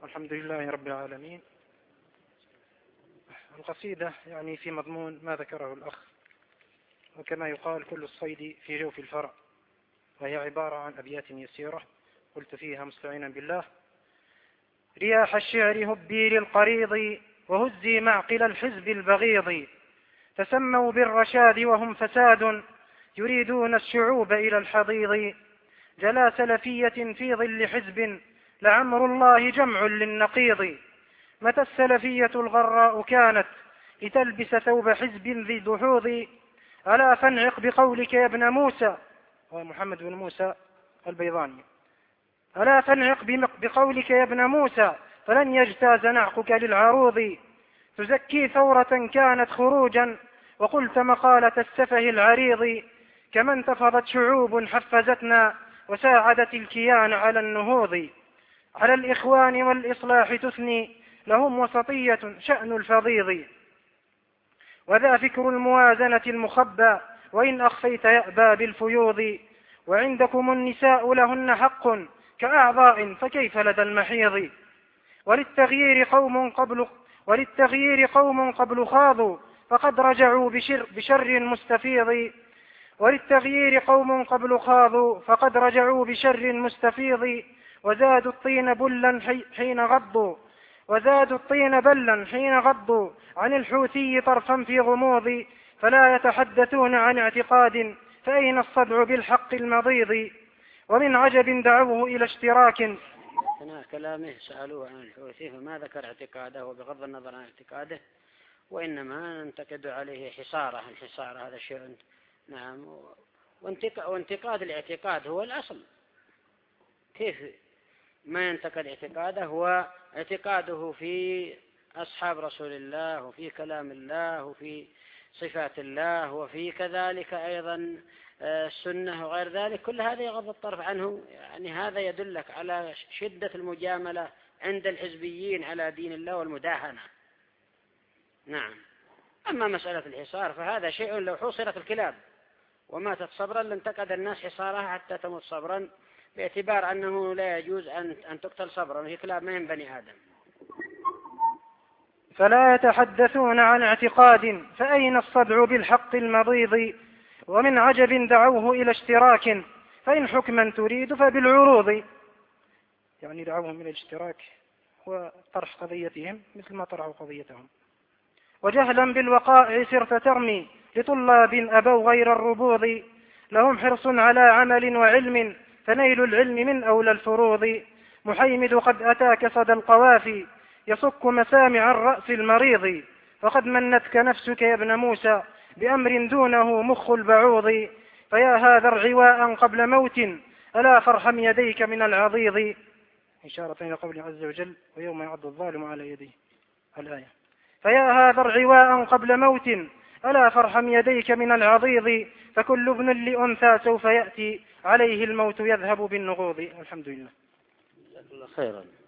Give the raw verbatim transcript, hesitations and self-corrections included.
الحمد لله رب العالمين. القصيدة يعني في مضمون ما ذكره الأخ، وكما يقال كل الصيد في جوف الفرع، وهي عبارة عن أبيات يسيرة قلت فيها مستعينا بالله: رياح الشعر هبي للقريض وهزي معقل الحزب البغيض، تسموا بالرشاد وهم فساد يريدون الشعوب إلى الحضيض، جلا سلفية في ظل حزب لعمر الله جمع للنقيض، متى السلفية الغراء كانت لتلبس ثوب حزب ذي دحوض، ألا فانعق بقولك يا ابن موسى، ومحمد بن موسى البيضاني، ألا فانعق بقولك يا ابن موسى فلن يجتاز نعقك للعروض، تزكي ثورة كانت خروجا وقلت مقالة السفه العريض، كما انتفضت شعوب حفزتنا وساعدت الكيان على النهوض، على الإخوان والإصلاح تثني لهم وسطية شأن الفضيض، وذا فكر الموازنة المخبى وإن أخفيت يأبى بالفيوض، وعندكم النساء لهن حق كأعضاء فكيف لدى المحيض، وللتغيير قوم قبل وللتغيير قوم قبل خاضوا فقد رجعوا بشر, بشر مستفيض، وللتغيير قوم قبل خاضوا فقد رجعوا بشر مستفيض، وزادوا الطين بلا حين غضوا وزادوا الطين بلا حين غضوا عن الحوثي طرفا في غموض، فلا يتحدثون عن اعتقاد فأين الصدع بالحق المضيض، ومن عجب دعوه إلى اشتراك. أثناء كلامه سألوه عن الحوثي فما ذكر اعتقاده وبغض النظر عن اعتقاده، وإنما ننتقد عليه حصاره. الحصار هذا شيء نعم، وانتقاد الاعتقاد هو الأصل. كيف ما ينتقد اعتقاده؟ هو اعتقاده في أصحاب رسول الله وفي كلام الله وفي صفات الله وفي كذلك أيضا السنة وغير ذلك، كل هذا يغض الطرف عنه. يعني هذا يدلك على شدة المجاملة عند الحزبيين على دين الله والمداهنة. نعم. أما مسألة الحصار فهذا شيء لو حوصرت الكلاب وماتت صبرا لانتقد الناس حصارها حتى تموت صبرا، باعتبار أنه لا يجوز أن أن تقتل صبرا، وهي كلاب ما من بني آدم. فلا يتحدثون عن اعتقاد فأين الصدع بالحق المضيض، ومن عجب دعوه إلى اشتراك فإن حكما تريد فبالعروض، يعني دعوهم إلى الاشتراك وطرح قضيتهم مثل ما طرحوا قضيتهم. وجهلا بالوقائع صرت ترمي لطلاب أبوا غير الربوض، لهم حرص على عمل وعلم فنيل العلم من أولى الفروض، محيمد قد أتاك صدى القوافي يصك مسامع الرأس المريض، فقد منتك نفسك يا ابن موسى بأمر دونه مخ البعوض، فيا هذا العواء قبل موت ألا فارحم يديك من العضيض، إشارة إلى قوله عز وجل: ويوم يعض الظالم على يديه الآية. فيا هذا العواء قبل موت ألا فارحم يديك من العضيض، فكل ابن لأنثى سوف يأتي عليه الموت يذهب بالنغوض. الحمد لله. جزاك الله خيرا.